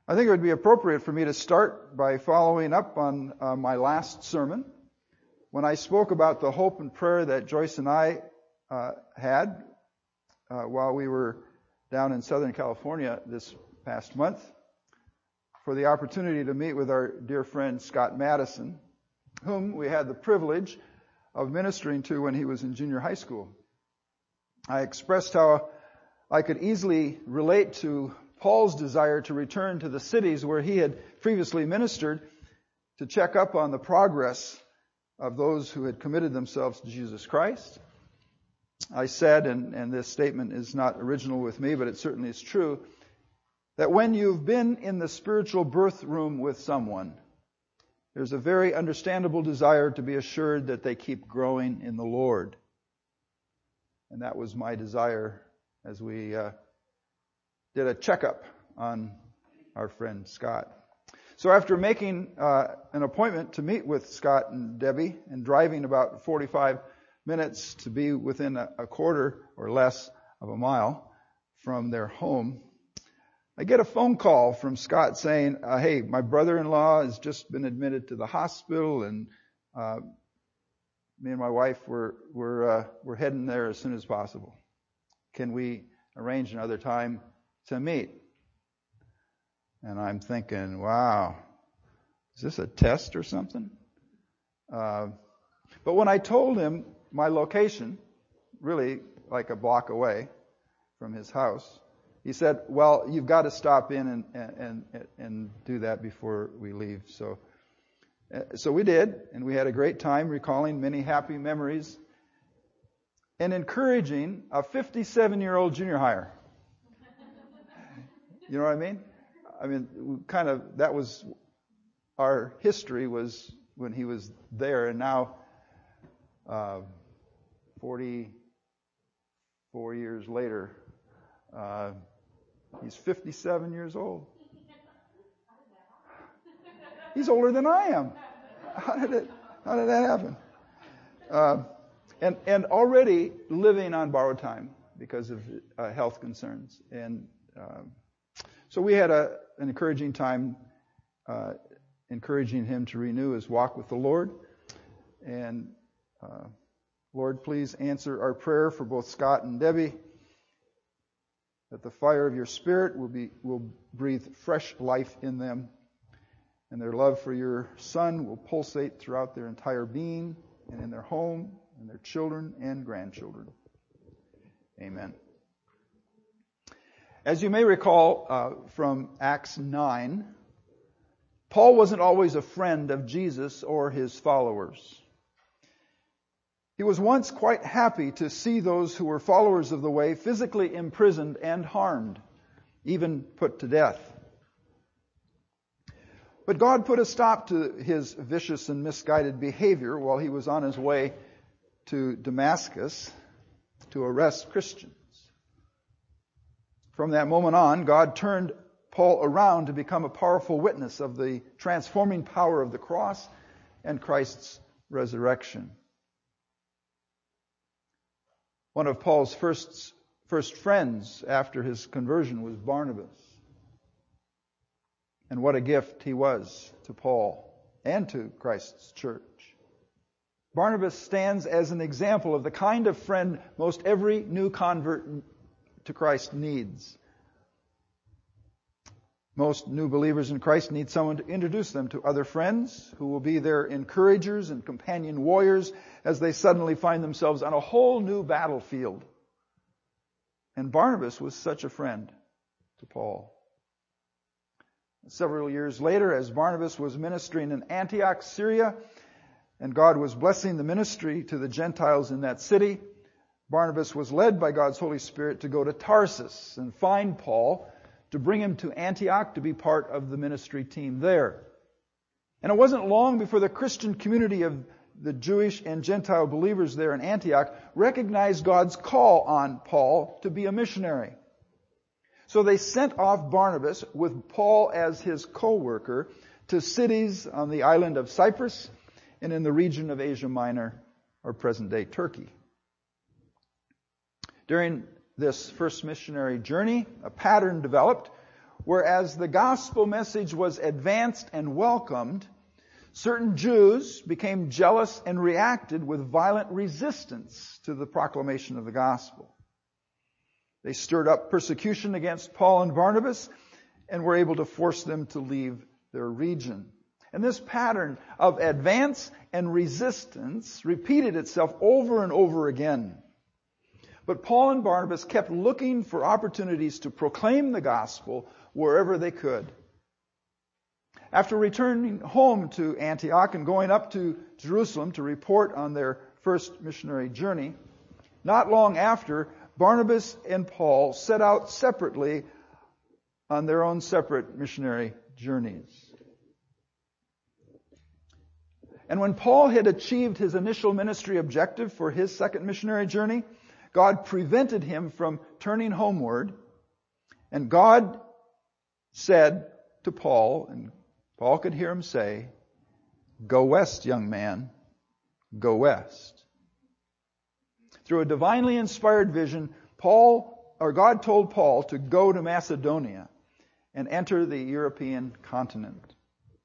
I think it would be appropriate for me to start by following up on my last sermon when I spoke about the hope and prayer that Joyce and I had while we were down in Southern California this past month for the opportunity to meet with our dear friend Scott Madison, whom we had the privilege of ministering to when he was in junior high school. I expressed how I could easily relate to Paul's desire to return to the cities where he had previously ministered to check up on the progress of those who had committed themselves to Jesus Christ. I said, and this statement is not original with me, but it certainly is true, that when you've been in the spiritual birth room with someone, there's a very understandable desire to be assured that they keep growing in the Lord. And that was my desire as we did a checkup on our friend Scott. So after making an appointment to meet with Scott and Debbie and driving about 45 minutes to be within a quarter or less of a mile from their home, I get a phone call from Scott saying, hey, my brother-in-law has just been admitted to the hospital, and me and my wife, we're heading there as soon as possible. Can we arrange another time to meet? And I'm thinking, wow, is this a test or something? But when I told him my location, really like a block away from his house, he said, well, you've got to stop in and do that before we leave. So we did, and we had a great time recalling many happy memories and encouraging a 57-year-old junior hire. You know what I mean? I mean, kind of, that was our history was when he was there, and now 44 years later, he's 57 years old. He's older than I am. How did that happen? And already living on borrowed time because of health concerns. And so we had an encouraging time, encouraging him to renew his walk with the Lord. And Lord, please answer our prayer for both Scott and Debbie, that the fire of your Spirit will breathe fresh life in them, and their love for your Son will pulsate throughout their entire being and in their home and their children and grandchildren. Amen. As you may recall from Acts 9, Paul wasn't always a friend of Jesus or his followers. He was once quite happy to see those who were followers of the way physically imprisoned and harmed, even put to death. But God put a stop to his vicious and misguided behavior while he was on his way to Damascus to arrest Christians. From that moment on, God turned Paul around to become a powerful witness of the transforming power of the cross and Christ's resurrection. One of Paul's first friends after his conversion was Barnabas. And what a gift he was to Paul and to Christ's church. Barnabas stands as an example of the kind of friend most every new convert to Christ needs. Most new believers in Christ need someone to introduce them to other friends who will be their encouragers and companion warriors as they suddenly find themselves on a whole new battlefield. And Barnabas was such a friend to Paul. Several years later, as Barnabas was ministering in Antioch, Syria, and God was blessing the ministry to the Gentiles in that city, Barnabas was led by God's Holy Spirit to go to Tarsus and find Paul to bring him to Antioch to be part of the ministry team there. And it wasn't long before the Christian community of the Jewish and Gentile believers there in Antioch recognized God's call on Paul to be a missionary. So they sent off Barnabas with Paul as his co-worker to cities on the island of Cyprus and in the region of Asia Minor, or present-day Turkey. During this first missionary journey, a pattern developed whereas the gospel message was advanced and welcomed, certain Jews became jealous and reacted with violent resistance to the proclamation of the gospel. They stirred up persecution against Paul and Barnabas and were able to force them to leave their region. And this pattern of advance and resistance repeated itself over and over again. But Paul and Barnabas kept looking for opportunities to proclaim the gospel wherever they could. After returning home to Antioch and going up to Jerusalem to report on their first missionary journey, not long after, Barnabas and Paul set out separately on their own separate missionary journeys. And when Paul had achieved his initial ministry objective for his second missionary journey, God prevented him from turning homeward, and God said to Paul, and Paul could hear him say, "Go west, young man, go west." Through a divinely inspired vision, God told Paul to go to Macedonia and enter the European continent.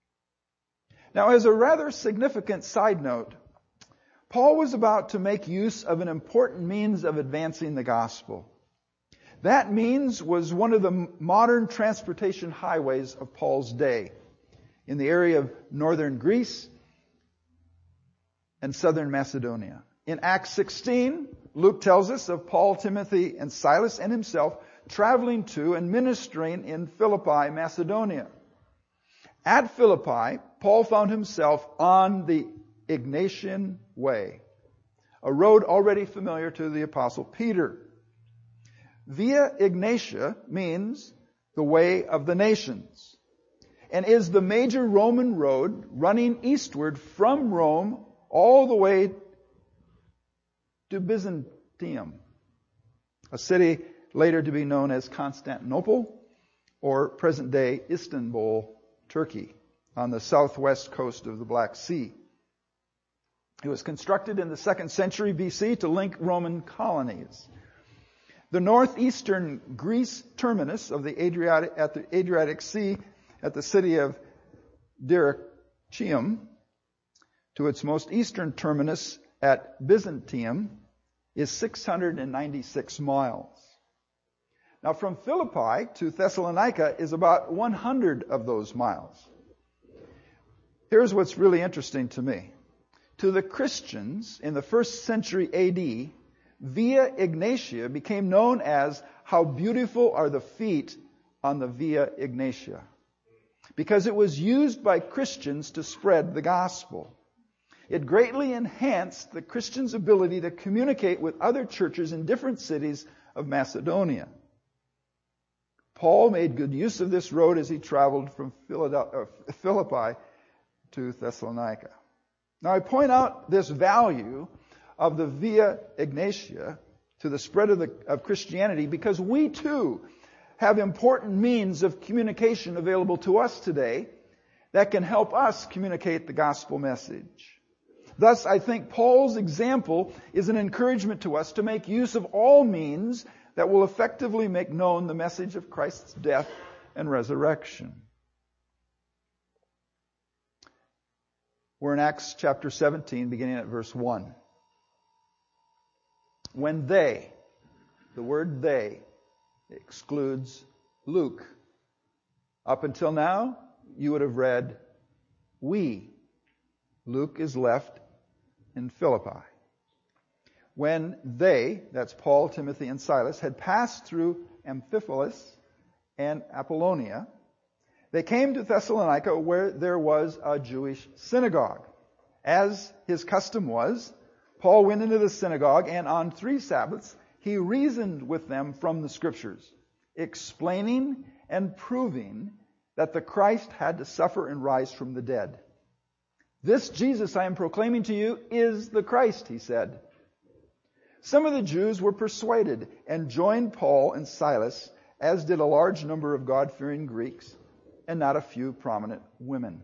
Now, as a rather significant side note, Paul was about to make use of an important means of advancing the gospel. That means was one of the modern transportation highways of Paul's day in the area of northern Greece and southern Macedonia. In Acts 16, Luke tells us of Paul, Timothy, and Silas and himself traveling to and ministering in Philippi, Macedonia. At Philippi, Paul found himself on the Egnatian Way, a road already familiar to the Apostle Peter. Via Egnatia means the way of the nations, and is the major Roman road running eastward from Rome all the way to Byzantium, a city later to be known as Constantinople or present-day Istanbul, Turkey, on the southwest coast of the Black Sea. It was constructed in the 2nd century BC to link Roman colonies. The northeastern Greece terminus of the Adriatic Sea at the city of Dyrrhachium to its most eastern terminus at Byzantium is 696 miles. Now, from Philippi to Thessalonica is about 100 of those miles. Here's what's really interesting to me. To the Christians in the 1st century AD, Via Egnatia became known as "How beautiful are the feet on the Via Egnatia," because it was used by Christians to spread the gospel. It greatly enhanced the Christians' ability to communicate with other churches in different cities of Macedonia. Paul made good use of this road as he traveled from Philippi to Thessalonica. Now, I point out this value of the Via Egnatia to the spread of Christianity because we too have important means of communication available to us today that can help us communicate the gospel message. Thus, I think Paul's example is an encouragement to us to make use of all means that will effectively make known the message of Christ's death and resurrection. We're in Acts chapter 17, beginning at verse 1. When they, the word they excludes Luke. Up until now, you would have read we. Luke is left in Philippi. When they, that's Paul, Timothy, and Silas, had passed through Amphipolis and Apollonia, they came to Thessalonica where there was a Jewish synagogue. As his custom was, Paul went into the synagogue and on 3 Sabbaths he reasoned with them from the Scriptures, explaining and proving that the Christ had to suffer and rise from the dead. "This Jesus I am proclaiming to you is the Christ," he said. Some of the Jews were persuaded and joined Paul and Silas, as did a large number of God-fearing Greeks and not a few prominent women.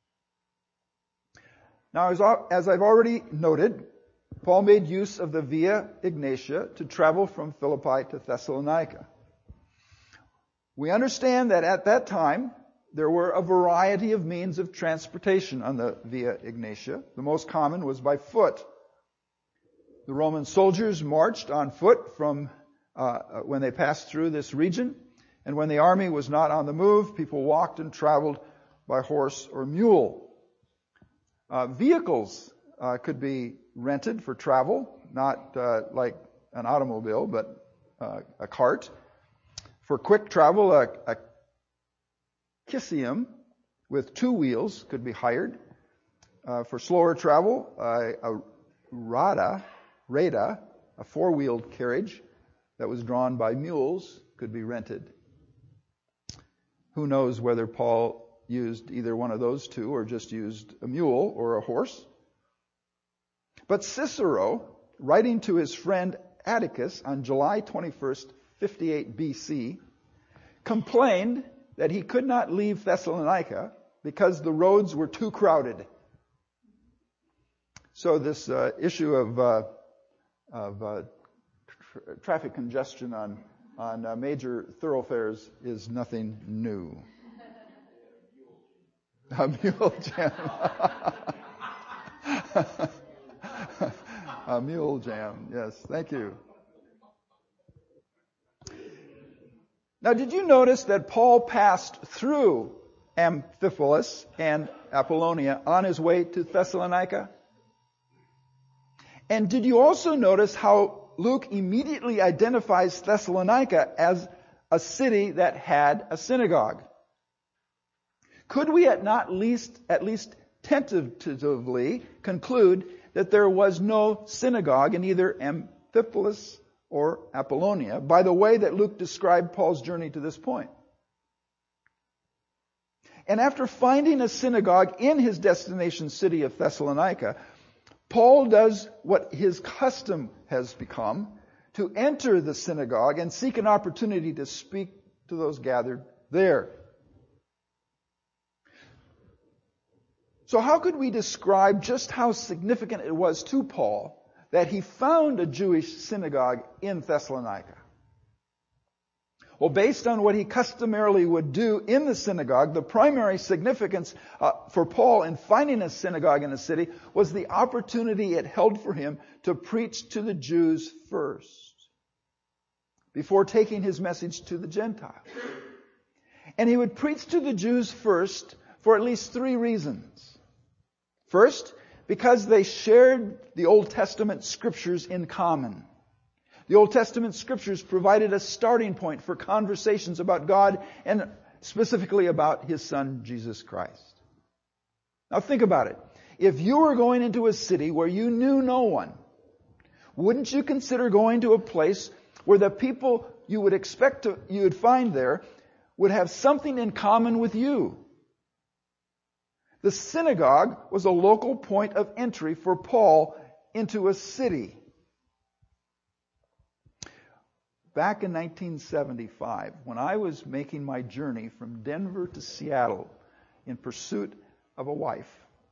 Now, as I've already noted, Paul made use of the Via Egnatia to travel from Philippi to Thessalonica. We understand that at that time, there were a variety of means of transportation on the Via Egnatia. The most common was by foot. The Roman soldiers marched on foot from when they passed through this region. And when the army was not on the move, people walked and traveled by horse or mule. Vehicles could be rented for travel, not like an automobile, but a cart. For quick travel, a Kisium with 2 wheels could be hired. For slower travel, a Rada, a 4-wheeled carriage that was drawn by mules, could be rented. Who knows whether Paul used either one of those two or just used a mule or a horse? But Cicero, writing to his friend Atticus on July 21st, 58 BC, complained that he could not leave Thessalonica because the roads were too crowded. So this issue of traffic congestion on major thoroughfares is nothing new. A mule jam. A mule jam. Yes, thank you. Now, did you notice that Paul passed through Amphipolis and Apollonia on his way to Thessalonica? And did you also notice how Luke immediately identifies Thessalonica as a city that had a synagogue? Could we at least tentatively conclude that there was no synagogue in either Amphipolis or Apollonia by the way that Luke described Paul's journey to this point? And after finding a synagogue in his destination city of Thessalonica, Paul does what his custom has become, to enter the synagogue and seek an opportunity to speak to those gathered there. So how could we describe just how significant it was to Paul that he found a Jewish synagogue in Thessalonica? Well, based on what he customarily would do in the synagogue, the primary significance for Paul in finding a synagogue in a city was the opportunity it held for him to preach to the Jews first, before taking his message to the Gentiles. And he would preach to the Jews first for at least 3 reasons. First, because they shared the Old Testament scriptures in common. The Old Testament scriptures provided a starting point for conversations about God and specifically about His Son, Jesus Christ. Now think about it. If you were going into a city where you knew no one, wouldn't you consider going to a place where the people you would find there would have something in common with you? The synagogue was a local point of entry for Paul into a city. Back in 1975, when I was making my journey from Denver to Seattle in pursuit of a wife,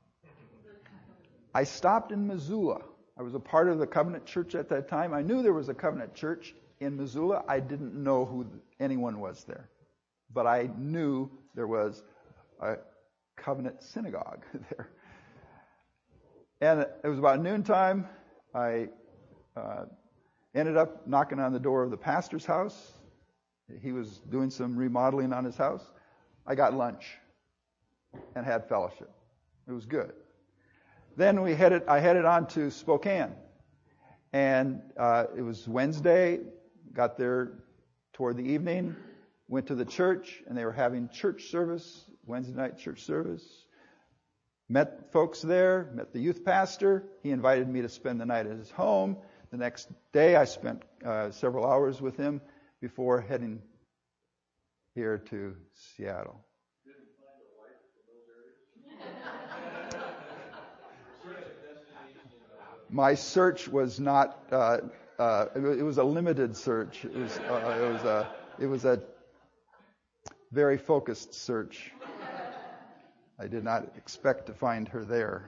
I stopped in Missoula. I was a part of the Covenant Church at that time. I knew there was a Covenant Church in Missoula. I didn't know who anyone was there. But I knew there was a Covenant synagogue there. And it was about noontime. I ended up knocking on the door of the pastor's house. He was doing some remodeling on his house. I got lunch and had fellowship. It was good. Then I headed on to Spokane. And it was Wednesday. Got there toward the evening. Went to the church, and they were having church service, Wednesday night church service. Met folks there, met the youth pastor. He invited me to spend the night at his home. The next day, I spent several hours with him before heading here to Seattle. Didn't find a wife in those areas? My search was not. It was a limited search. It was a very focused search. I did not expect to find her there.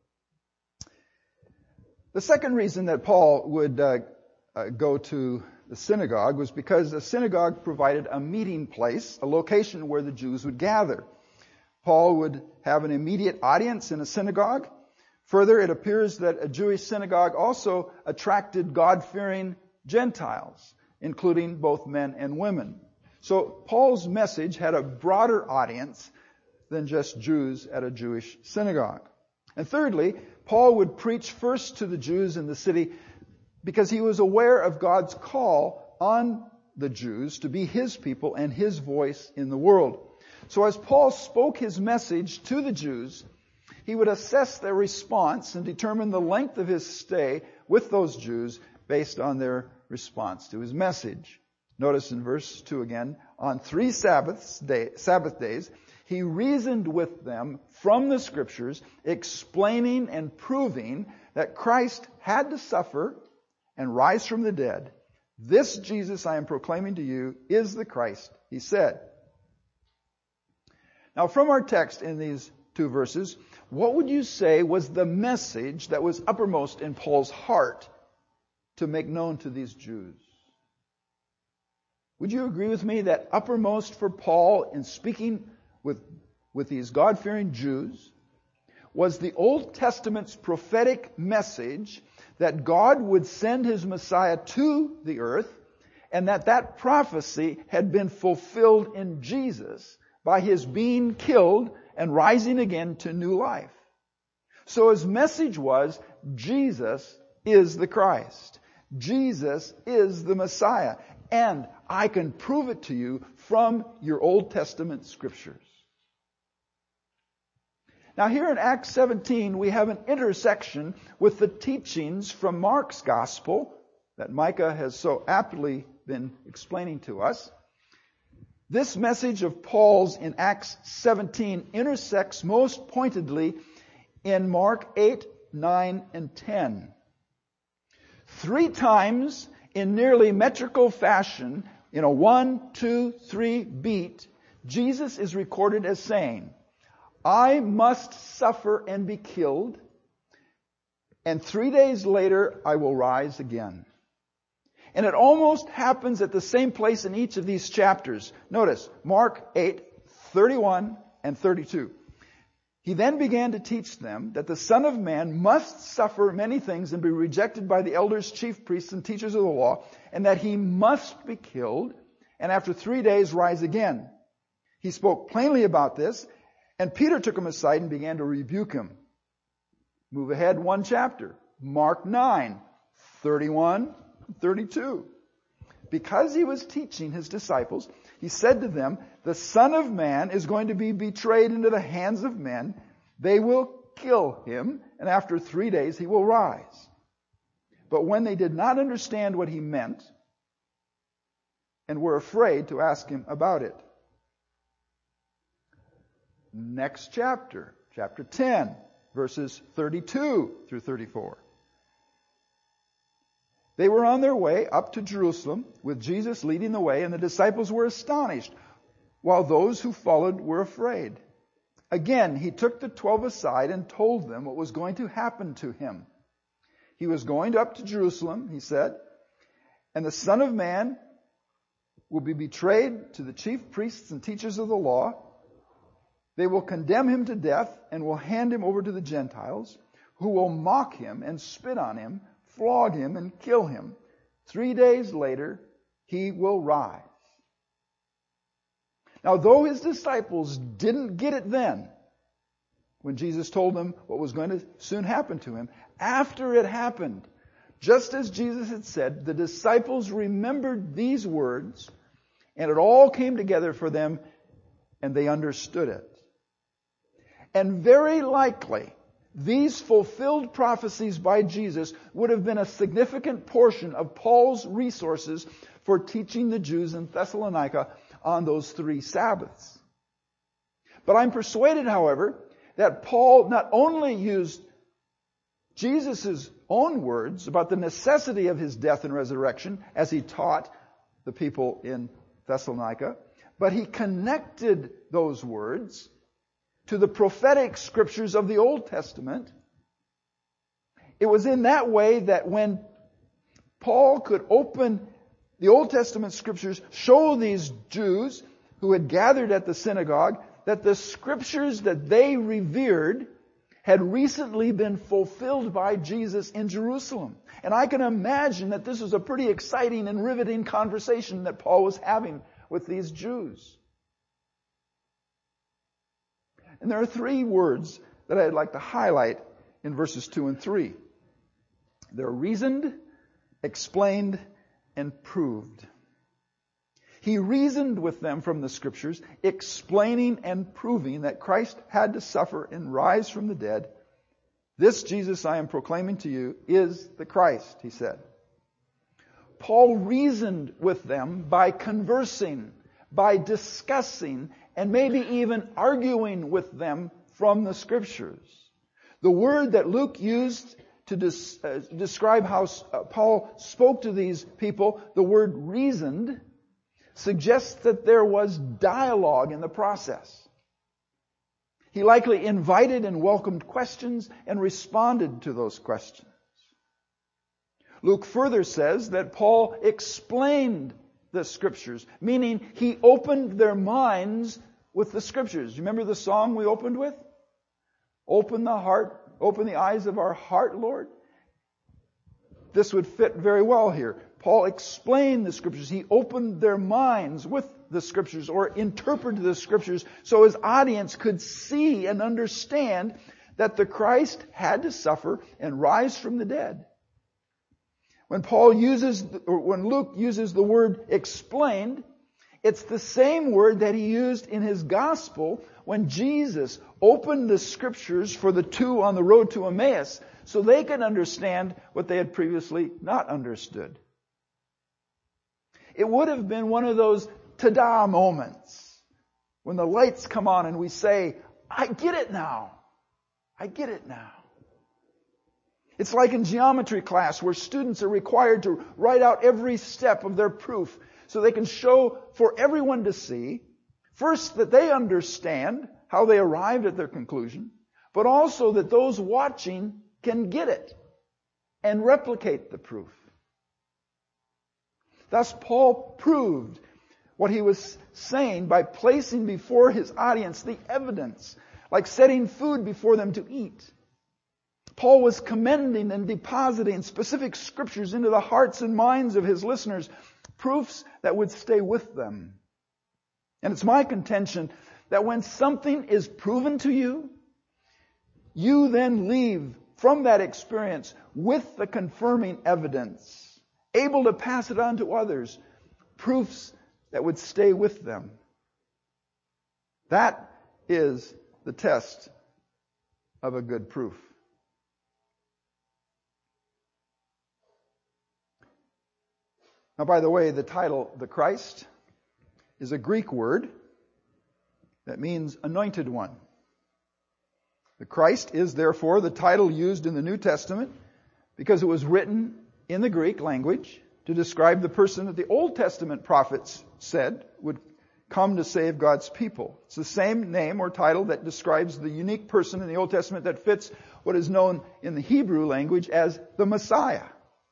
The second reason that Paul would go to the synagogue, was because the synagogue provided a meeting place, a location where the Jews would gather. Paul would have an immediate audience in a synagogue. Further, it appears that a Jewish synagogue also attracted God-fearing Gentiles, including both men and women. So Paul's message had a broader audience than just Jews at a Jewish synagogue. And thirdly, Paul would preach first to the Jews in the city because he was aware of God's call on the Jews to be his people and his voice in the world. So as Paul spoke his message to the Jews, he would assess their response and determine the length of his stay with those Jews based on their response to his message. Notice in verse 2 again, on 3 Sabbath days, he reasoned with them from the Scriptures, explaining and proving that Christ had to suffer and rise from the dead. This Jesus I am proclaiming to you is the Christ, he said. Now from our text in these 2 verses, what would you say was the message that was uppermost in Paul's heart to make known to these Jews? Would you agree with me that uppermost for Paul in speaking with these God-fearing Jews was the Old Testament's prophetic message that God would send his Messiah to the earth, and that prophecy had been fulfilled in Jesus by his being killed and rising again to new life. So his message was, Jesus is the Christ. Jesus is the Messiah. And I can prove it to you from your Old Testament scriptures. Now here in Acts 17, we have an intersection with the teachings from Mark's Gospel that Micah has so aptly been explaining to us. This message of Paul's in Acts 17 intersects most pointedly in Mark 8, 9, and 10. 3 times in nearly metrical fashion, in a 1, 2, 3 beat, Jesus is recorded as saying, I must suffer and be killed, and 3 days later I will rise again. And it almost happens at the same place in each of these chapters. Notice, Mark 8, 31 and 32. He then began to teach them that the Son of Man must suffer many things and be rejected by the elders, chief priests, and teachers of the law, and that he must be killed, and after 3 days rise again. He spoke plainly about this, and Peter took him aside and began to rebuke him. Move ahead 1 chapter. Mark 9, 31, 32. Because he was teaching his disciples, he said to them, the Son of Man is going to be betrayed into the hands of men. They will kill him, and after 3 days he will rise. But when they did not understand what he meant, and were afraid to ask him about it. Next chapter, chapter 10, verses 32 through 34. They were on their way up to Jerusalem with Jesus leading the way, and the disciples were astonished, while those who followed were afraid. Again, he took the 12 aside and told them what was going to happen to him. He was going up to Jerusalem, he said, and the Son of Man will be betrayed to the chief priests and teachers of the law. They will condemn him to death and will hand him over to the Gentiles, who will mock him and spit on him, flog him and kill him. 3 days later, he will rise. Now, though his disciples didn't get it then, when Jesus told them what was going to soon happen to him, after it happened, just as Jesus had said, the disciples remembered these words, and it all came together for them, and they understood it. And very likely, these fulfilled prophecies by Jesus would have been a significant portion of Paul's resources for teaching the Jews in Thessalonica on those 3 Sabbaths. But I'm persuaded, however, that Paul not only used Jesus' own words about the necessity of his death and resurrection as he taught the people in Thessalonica, but he connected those words to the prophetic scriptures of the Old Testament. It was in that way that when Paul could open The Old Testament scriptures show these Jews who had gathered at the synagogue that the scriptures that they revered had recently been fulfilled by Jesus in Jerusalem. And I can imagine that this was a pretty exciting and riveting conversation that Paul was having with these Jews. And there are three words that I'd like to highlight in verses 2 and 3. They're reasoned, explained, and proved. He reasoned with them from the scriptures, explaining and proving that Christ had to suffer and rise from the dead. This Jesus I am proclaiming to you is the Christ, he said. Paul reasoned with them by conversing, by discussing, and maybe even arguing with them from the scriptures. The word that Luke used to describe how Paul spoke to these people, the word reasoned, suggests that there was dialogue in the process. He likely invited and welcomed questions and responded to those questions. Luke further says that Paul explained the scriptures, meaning he opened their minds with the scriptures. You remember the song we opened with? Open the eyes of our heart, Lord. This would fit very well here. Paul explained the scriptures. He opened their minds with the scriptures, or interpreted the scriptures, so his audience could see and understand that the Christ had to suffer and rise from the dead. When Luke uses the word explained, it's the same word that he used in his gospel when Jesus opened the scriptures for the two on the road to Emmaus so they could understand what they had previously not understood. It would have been one of those ta-da moments when the lights come on and we say, I get it now. I get it now. It's like in geometry class where students are required to write out every step of their proof so they can show for everyone to see, first, that they understand how they arrived at their conclusion, but also that those watching can get it and replicate the proof. Thus, Paul proved what he was saying by placing before his audience the evidence, like setting food before them to eat. Paul was commending and depositing specific scriptures into the hearts and minds of his listeners, proofs that would stay with them. And it's my contention that when something is proven to you, you then leave from that experience with the confirming evidence, able to pass it on to others, proofs that would stay with them. That is the test of a good proof. Now, by the way, the title, the Christ, is a Greek word that means anointed one. The Christ is therefore the title used in the New Testament because it was written in the Greek language to describe the person that the Old Testament prophets said would come to save God's people. It's the same name or title that describes the unique person in the Old Testament that fits what is known in the Hebrew language as the Messiah.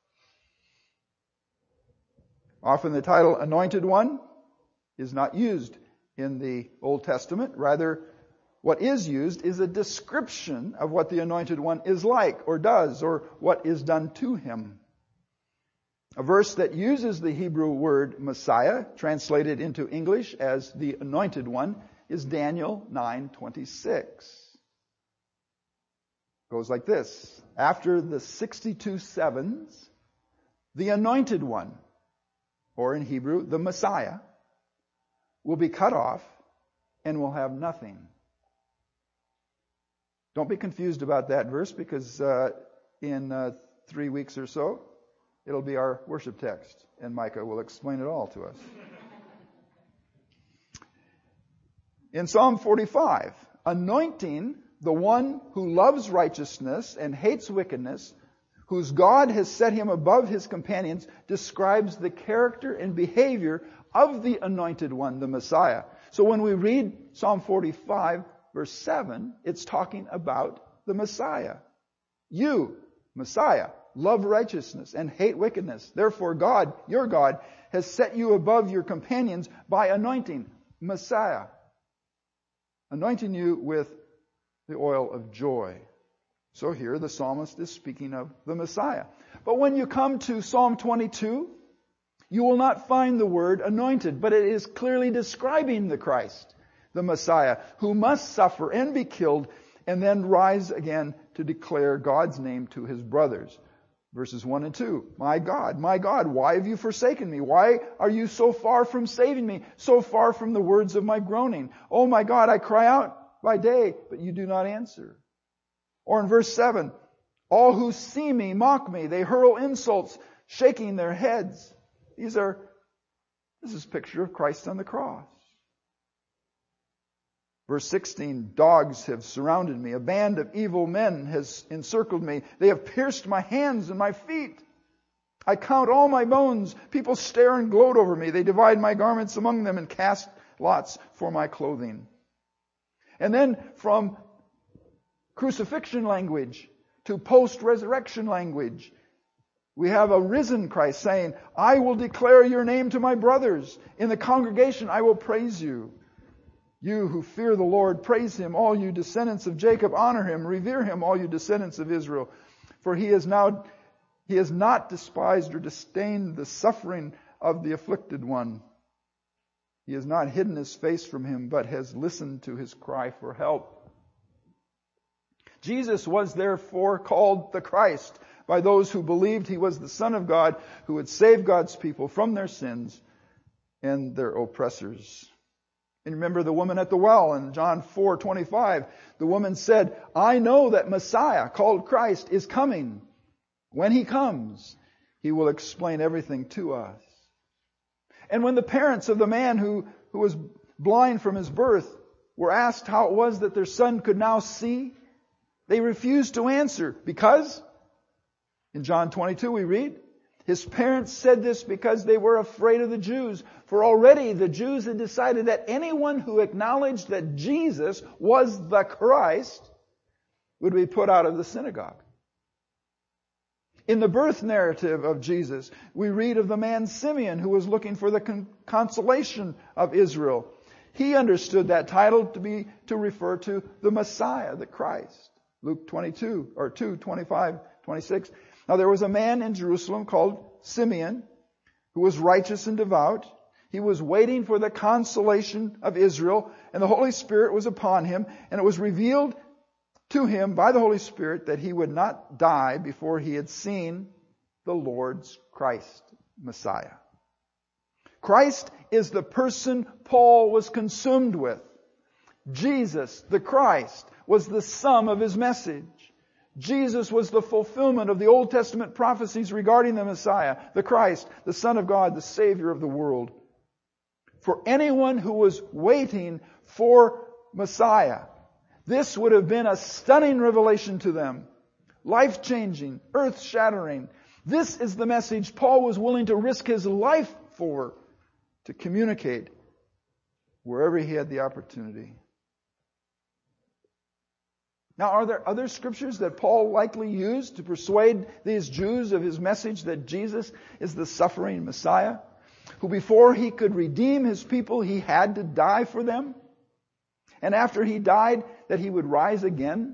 Often the title Anointed One is not used in the Old Testament. Rather, what is used is a description of what the Anointed One is like or does or what is done to him. A verse that uses the Hebrew word Messiah, translated into English as the Anointed One, is Daniel 9:26. Goes like this: after the 62 sevens, the Anointed One, or in Hebrew, the Messiah, will be cut off and will have nothing. Don't be confused about that verse, because in 3 weeks or so, it'll be our worship text, and Micah will explain it all to us. In Psalm 45, anointing the one who loves righteousness and hates wickedness, whose God has set him above his companions, describes the character and behavior of the Anointed One, the Messiah. So when we read Psalm 45, verse 7, it's talking about the Messiah. You, Messiah, love righteousness, and hate wickedness. Therefore God, your God, has set you above your companions by anointing, Messiah, anointing you with the oil of joy. So here the psalmist is speaking of the Messiah. But when you come to Psalm 22, you will not find the word anointed, but it is clearly describing the Christ, the Messiah, who must suffer and be killed and then rise again to declare God's name to his brothers. Verses 1 and 2. My God, why have you forsaken me? Why are you so far from saving me, so far from the words of my groaning? Oh my God, I cry out by day, but you do not answer. Or in verse 7, all who see me mock me. They hurl insults, shaking their heads. This is a picture of Christ on the cross. Verse 16, dogs have surrounded me. A band of evil men has encircled me. They have pierced my hands and my feet. I count all my bones. People stare and gloat over me. They divide my garments among them and cast lots for my clothing. And then from crucifixion language to post-resurrection language, we have a risen Christ saying, I will declare your name to my brothers. In the congregation I will praise you. You who fear the Lord, praise him. All you descendants of Jacob, honor him. Revere him, all you descendants of Israel. For he has not despised or disdained the suffering of the afflicted one. He has not hidden his face from him, but has listened to his cry for help. Jesus was therefore called the Christ by those who believed he was the Son of God who would save God's people from their sins and their oppressors. And remember the woman at the well in John 4:25. The woman said, I know that Messiah, called Christ, is coming. When he comes, he will explain everything to us. And when the parents of the man who was blind from his birth were asked how it was that their son could now see, they refused to answer because, in John 22 we read, his parents said this because they were afraid of the Jews. For already the Jews had decided that anyone who acknowledged that Jesus was the Christ would be put out of the synagogue. In the birth narrative of Jesus, we read of the man Simeon who was looking for the consolation of Israel. He understood that title to refer to the Messiah, the Christ. Luke 22 or 2:25, 26. Now there was a man in Jerusalem called Simeon who was righteous and devout. He was waiting for the consolation of Israel, and the Holy Spirit was upon him, and it was revealed to him by the Holy Spirit that he would not die before he had seen the Lord's Christ, Messiah. Christ is the person Paul was consumed with. Jesus, the Christ, was the sum of his message. Jesus was the fulfillment of the Old Testament prophecies regarding the Messiah, the Christ, the Son of God, the Savior of the world. For anyone who was waiting for Messiah, this would have been a stunning revelation to them. Life-changing, earth-shattering. This is the message Paul was willing to risk his life for, to communicate wherever he had the opportunity. Now, are there other scriptures that Paul likely used to persuade these Jews of his message that Jesus is the suffering Messiah, who before he could redeem his people, he had to die for them? And after he died, that he would rise again?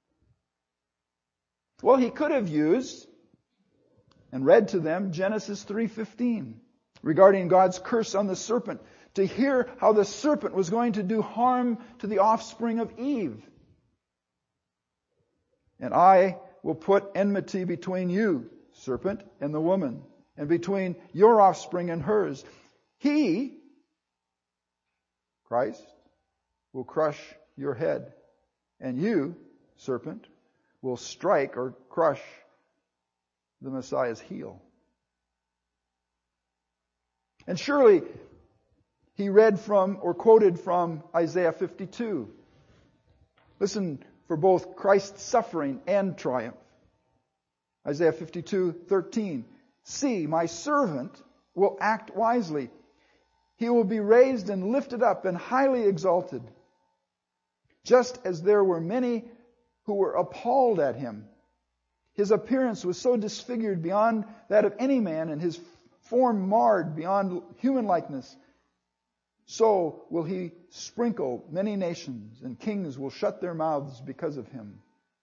Well, he could have used and read to them Genesis 3:15 regarding God's curse on the serpent, to hear how the serpent was going to do harm to the offspring of Eve. And I will put enmity between you, serpent, and the woman, and between your offspring and hers. He, Christ, will crush your head, and you, serpent, will strike or crush the Messiah's heel. And surely he read from or quoted from Isaiah 52. Listen for both Christ's suffering and triumph. Isaiah 52:13. See, my servant will act wisely. He will be raised and lifted up and highly exalted. Just as there were many who were appalled at him, His appearance was so disfigured beyond that of any man, and his form marred beyond human likeness. So will He sprinkle many nations, and kings will shut their mouths because of Him.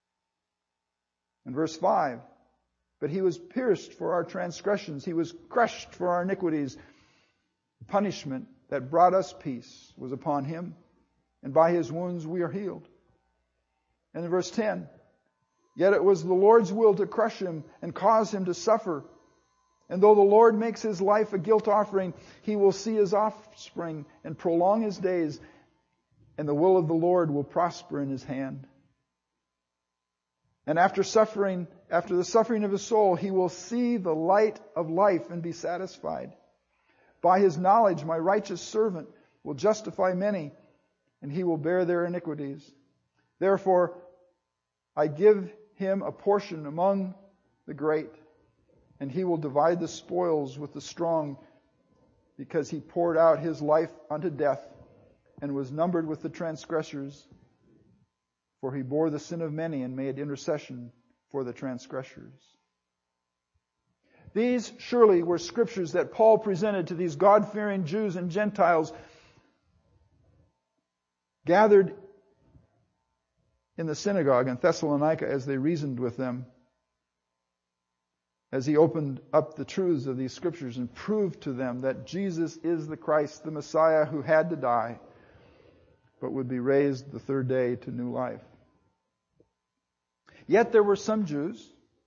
In verse 5, but He was pierced for our transgressions. He was crushed for our iniquities. The punishment that brought us peace was upon Him, and by His wounds we are healed. And in verse 10, yet it was the Lord's will to crush Him and cause Him to suffer. And though the Lord makes His life a guilt offering, He will see His offspring and prolong His days, and the will of the Lord will prosper in His hand. And after the suffering of His soul, He will see the light of life and be satisfied. By His knowledge, my righteous servant will justify many, and He will bear their iniquities. Therefore, I give Him a portion among the great, and He will divide the spoils with the strong, because He poured out His life unto death and was numbered with the transgressors. For He bore the sin of many and made intercession for the transgressors. These surely were scriptures that Paul presented to these God-fearing Jews and Gentiles gathered in the synagogue in Thessalonica as they reasoned with them, as he opened up the truths of these scriptures and proved to them that Jesus is the Christ, the Messiah who had to die, but would be raised the third day to new life. Yet there were some Jews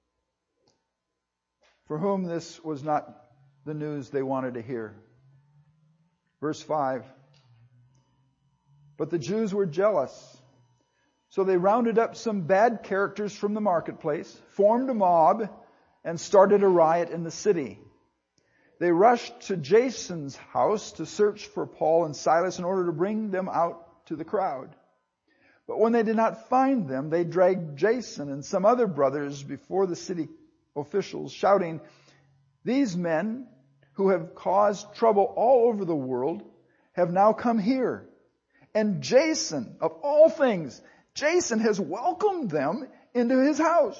for whom this was not the news they wanted to hear. Verse 5, but the Jews were jealous. So they rounded up some bad characters from the marketplace, formed a mob, and started a riot in the city. They rushed to Jason's house to search for Paul and Silas in order to bring them out to the crowd. But when they did not find them, they dragged Jason and some other brothers before the city officials, shouting, these men who have caused trouble all over the world have now come here. And Jason, of all things, Jason has welcomed them into his house.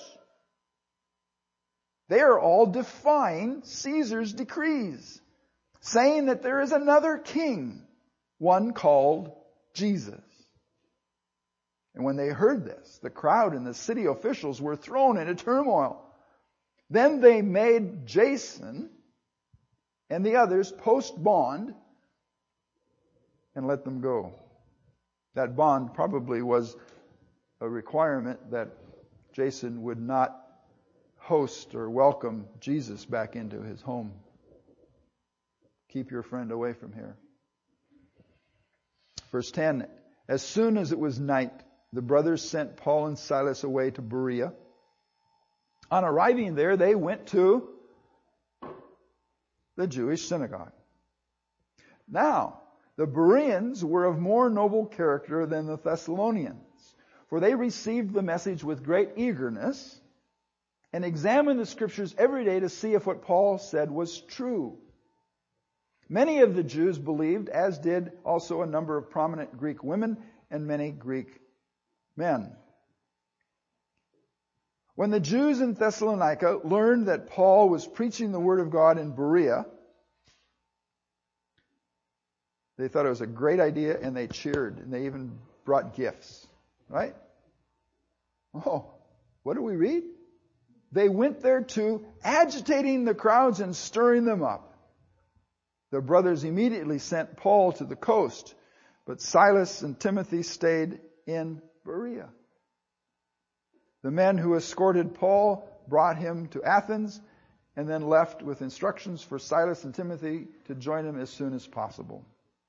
They are all defying Caesar's decrees, saying that there is another king, one called Jesus. And when they heard this, the crowd and the city officials were thrown into turmoil. Then they made Jason and the others post bond and let them go. That bond probably was a requirement that Jason would not host or welcome Jesus back into his home. Keep your friend away from here. Verse 10, as soon as it was night, the brothers sent Paul and Silas away to Berea. On arriving there, they went to the Jewish synagogue. Now, the Bereans were of more noble character than the Thessalonians, for they received the message with great eagerness and examined the scriptures every day to see if what Paul said was true. Many of the Jews believed, as did also a number of prominent Greek women and many Greek men. When the Jews in Thessalonica learned that Paul was preaching the word of God in Berea, they thought it was a great idea and they cheered and they even brought gifts. Right? Oh, what do we read? They went there too, agitating the crowds and stirring them up. The brothers immediately sent Paul to the coast, but Silas and Timothy stayed in Berea. The men who escorted Paul brought him to Athens and then left with instructions for Silas and Timothy to join him as soon as possible.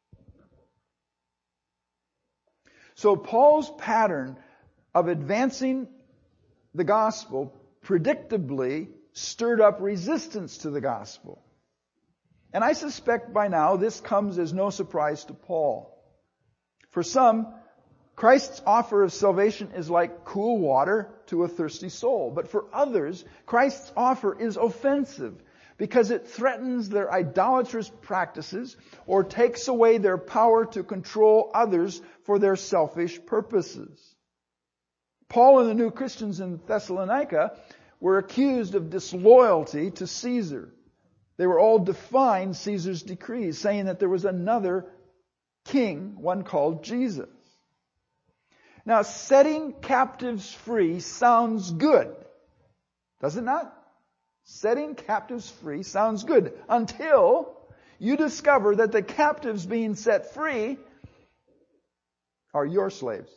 So Paul's pattern of advancing the gospel predictably stirred up resistance to the gospel. And I suspect by now this comes as no surprise to Paul. For some, Christ's offer of salvation is like cool water to a thirsty soul. But for others, Christ's offer is offensive because it threatens their idolatrous practices or takes away their power to control others for their selfish purposes. Paul and the new Christians in Thessalonica were accused of disloyalty to Caesar. They were all defying Caesar's decrees, saying that there was another king, one called Jesus. Now, setting captives free sounds good, does it not? Setting captives free sounds good until you discover that the captives being set free are your slaves.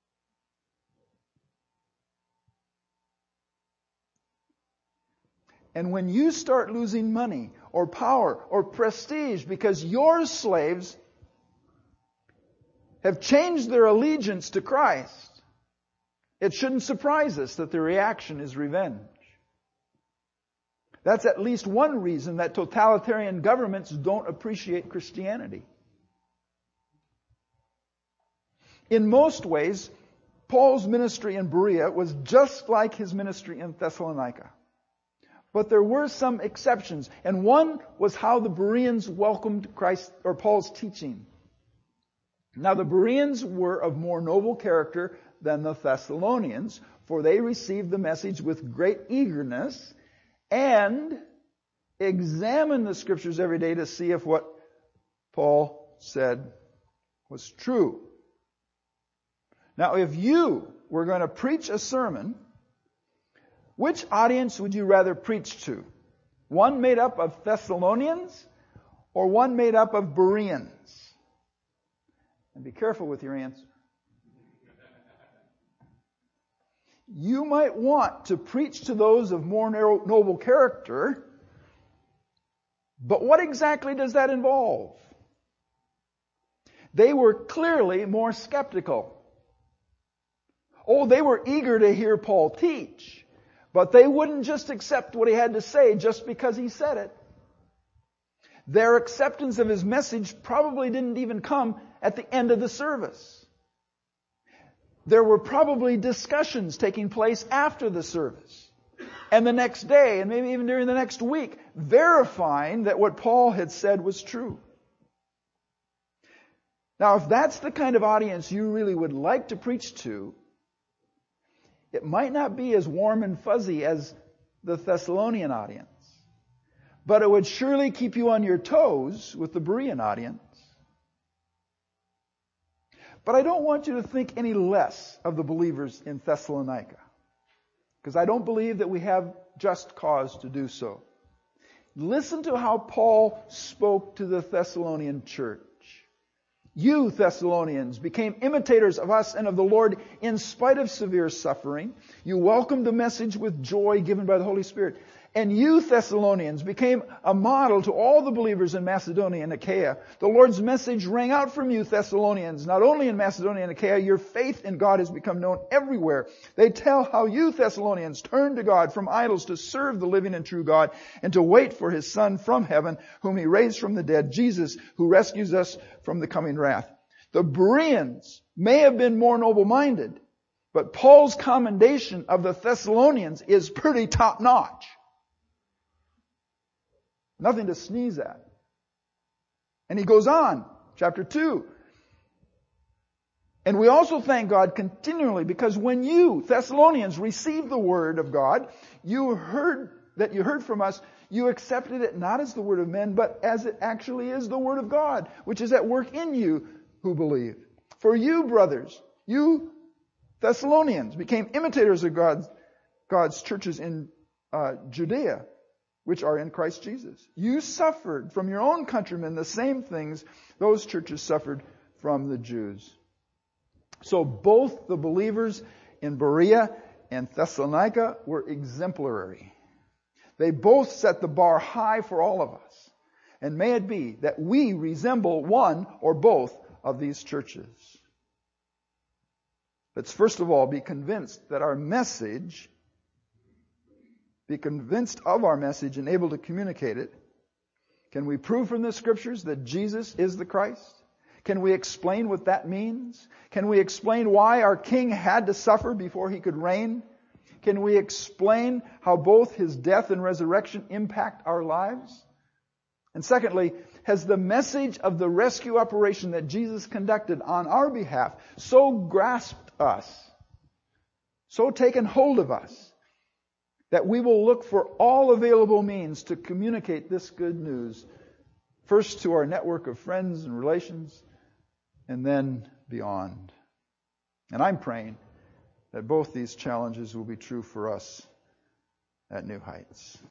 And when you start losing money or power or prestige because your slaves have changed their allegiance to Christ, it shouldn't surprise us that the reaction is revenge. That's at least one reason that totalitarian governments don't appreciate Christianity. In most ways, Paul's ministry in Berea was just like his ministry in Thessalonica. But there were some exceptions, and one was how the Bereans welcomed Christ or Paul's teaching. Now the Bereans were of more noble character than the Thessalonians, for they received the message with great eagerness and examined the Scriptures every day to see if what Paul said was true. Now if you were going to preach a sermon, which audience would you rather preach to? One made up of Thessalonians or one made up of Bereans? And be careful with your answer. You might want to preach to those of more noble character, but what exactly does that involve? They were clearly more skeptical. Oh, they were eager to hear Paul teach. But they wouldn't just accept what he had to say just because he said it. Their acceptance of his message probably didn't even come at the end of the service. There were probably discussions taking place after the service and the next day and maybe even during the next week, verifying that what Paul had said was true. Now, if that's the kind of audience you really would like to preach to, it might not be as warm and fuzzy as the Thessalonian audience, but it would surely keep you on your toes with the Berean audience. But I don't want you to think any less of the believers in Thessalonica, because I don't believe that we have just cause to do so. Listen to how Paul spoke to the Thessalonian church. You, Thessalonians, became imitators of us and of the Lord in spite of severe suffering. You welcomed the message with joy given by the Holy Spirit. And you, Thessalonians, became a model to all the believers in Macedonia and Achaia. The Lord's message rang out from you, Thessalonians. Not only in Macedonia and Achaia, your faith in God has become known everywhere. They tell how you, Thessalonians, turned to God from idols to serve the living and true God and to wait for His Son from heaven, whom He raised from the dead, Jesus, who rescues us from the coming wrath. The Bereans may have been more noble-minded, but Paul's commendation of the Thessalonians is pretty top-notch. Nothing to sneeze at. And he goes on, chapter 2. And we also thank God continually because when you, Thessalonians, received the word of God, you heard from us, you accepted it not as the word of men, but as it actually is the word of God, which is at work in you who believe. For you, brothers, you Thessalonians, became imitators of God's churches in Judea, which are in Christ Jesus. You suffered from your own countrymen the same things those churches suffered from the Jews. So both the believers in Berea and Thessalonica were exemplary. They both set the bar high for all of us. And may it be that we resemble one or both of these churches. Let's first of all be convinced of our message and able to communicate it. Can we prove from the Scriptures that Jesus is the Christ? Can we explain what that means? Can we explain why our King had to suffer before He could reign? Can we explain how both His death and resurrection impact our lives? And secondly, has the message of the rescue operation that Jesus conducted on our behalf so grasped us, so taken hold of us, that we will look for all available means to communicate this good news, first to our network of friends and relations, and then beyond. And I'm praying that both these challenges will be true for us at New Heights.